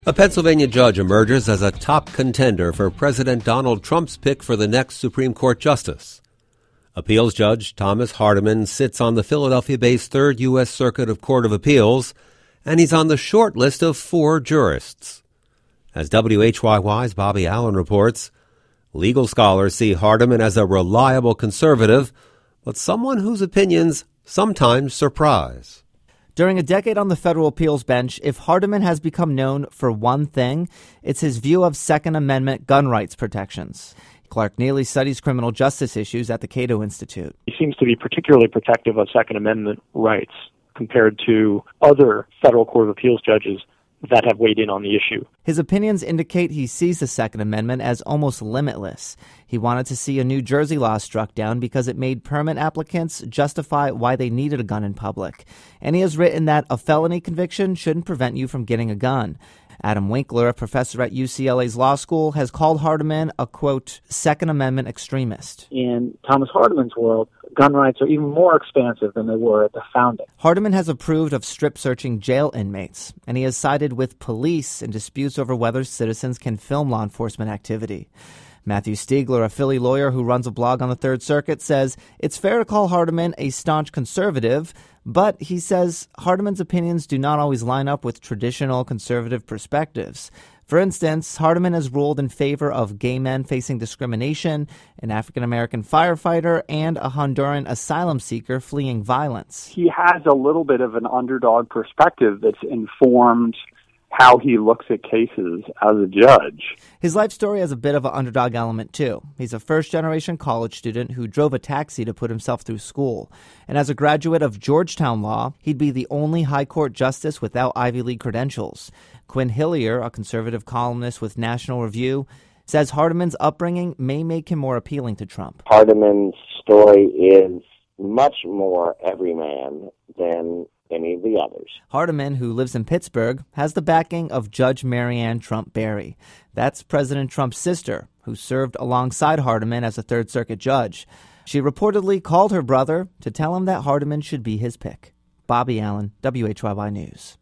A Pennsylvania judge emerges as a top contender for President Donald Trump's pick for the next Supreme Court justice. Appeals Judge Thomas Hardiman sits on the Philadelphia-based Third U.S. Circuit of Court of Appeals, and he's on the short list of 4 jurists. As WHYY's Bobby Allen reports, legal scholars see Hardiman as a reliable conservative, but someone whose opinions sometimes surprise. During a decade on the federal appeals bench, if Hardiman has become known for one thing, it's his view of Second Amendment gun rights protections. Clark Neely studies criminal justice issues at the Cato Institute. He seems to be particularly protective of Second Amendment rights compared to other federal court of appeals judges that have weighed in on the issue. His opinions indicate he sees the Second Amendment as almost limitless. He wanted to see a New Jersey law struck down because it made permit applicants justify why they needed a gun in public. And he has written that a felony conviction shouldn't prevent you from getting a gun. Adam Winkler, a professor at UCLA's law school, has called Hardiman a, quote, Second Amendment extremist. In Thomas Hardiman's world, gun rights are even more expansive than they were at the founding. Hardiman has approved of strip-searching jail inmates, and he has sided with police in disputes over whether citizens can film law enforcement activity. Matthew Stiegler, a Philly lawyer who runs a blog on the Third Circuit, says it's fair to call Hardiman a staunch conservative, but he says Hardiman's opinions do not always line up with traditional conservative perspectives. For instance, Hardiman has ruled in favor of gay men facing discrimination, an African-American firefighter, and a Honduran asylum seeker fleeing violence. He has a little bit of an underdog perspective that's informed how he looks at cases as a judge. His life story has a bit of an underdog element, too. He's a first-generation college student who drove a taxi to put himself through school. And as a graduate of Georgetown Law, he'd be the only high court justice without Ivy League credentials. Quinn Hillier, a conservative columnist with National Review, says Hardiman's upbringing may make him more appealing to Trump. Hardiman's story is much more everyman than any of the others. Hardiman, who lives in Pittsburgh, has the backing of Judge Marianne Trump Barry. That's President Trump's sister, who served alongside Hardiman as a Third Circuit judge. She reportedly called her brother to tell him that Hardiman should be his pick. Bobby Allen, WHYY News.